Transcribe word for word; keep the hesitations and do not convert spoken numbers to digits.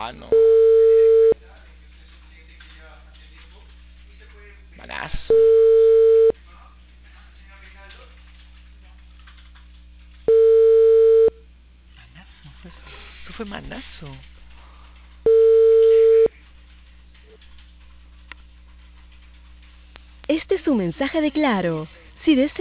Ah, no. Manazo. Manazo fue eso. Eso fue manazo. Este es un mensaje de Claro. Si deseas